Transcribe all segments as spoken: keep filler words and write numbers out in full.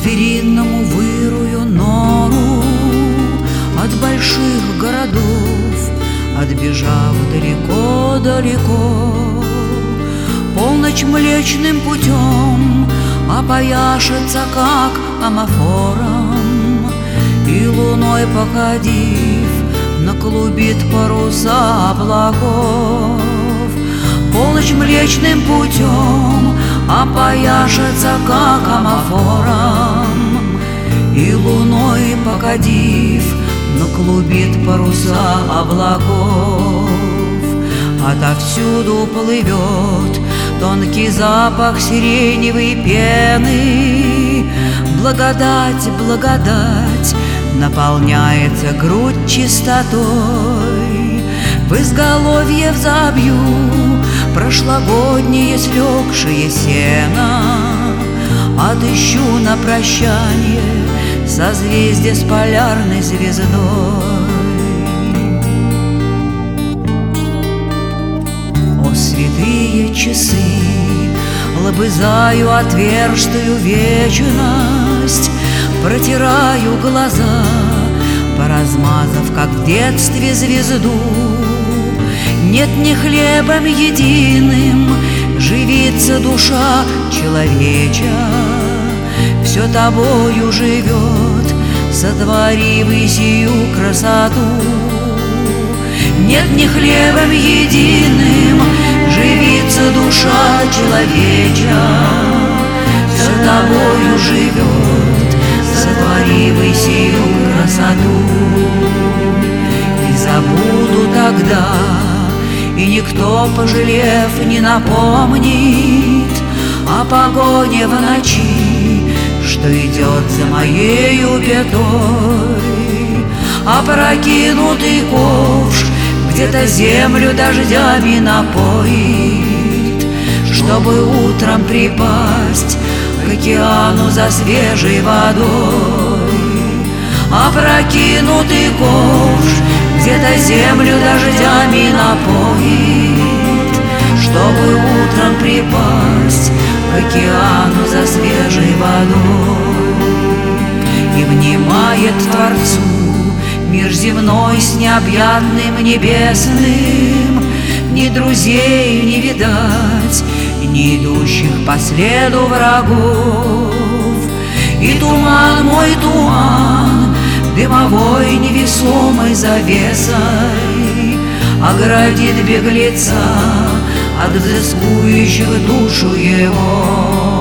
по-звериному вырую нору от больших городов, отбежав далеко-далеко. Полночь млечным путем опояшется, как амофором, и луной походив, наклубит паруса облаков. Полночь млечным путем опояшется, как амофором, и луной покадив, наклубит паруса облаков. Отовсюду плывет тонкий запах сиреневой пены. Благодать, благодать, наполняется грудь чистотой. В изголовье взобью прошлогоднее слегшее сено. Отыщу на прощанье созвездие с полярной звездой. О, святые часы, лобызаю отверстую вечность, протираю глаза, поразмазав, как в детстве, звезду. Нет, не хлебом единым живится душа человеча, все тобою живет, сотворив и сию красоту. Нет, не хлебом единым живится душа человеча, все тобою живет, сотворив и сию красоту. И забуду тогда, и никто, пожалев, не напомнит о погоне в ночи, что идет за моею бедой. Опрокинутый ковш где-то землю дождями напоит, чтобы утром припасть к океану за свежей водой. Опрокинутый ковш где-то землю дождями напоит, чтобы утром припасть к океану за свежей водой. И внимает Творцу мир земной с необъятным небесным. Ни друзей не видать, ни идущих по следу врагов. И туман, мой туман, дымовой невесомой завесой оградит беглеца от взыскующих душу его.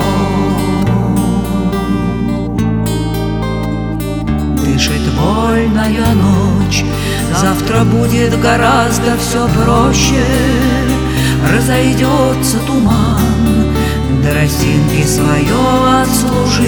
Дышит вольная ночь, завтра будет гораздо все проще. Разойдется туман, до росинки свое отслужив.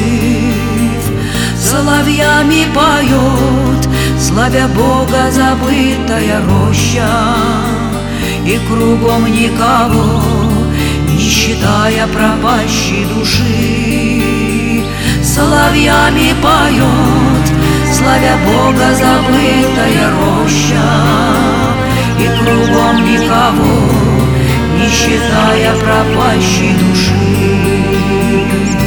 Соловьями поет, славя Бога, забытая роща. И кругом никого, не считая пропащей души. Соловьями поет, славя Бога, забытая роща. И кругом никого, не считая пропащей души.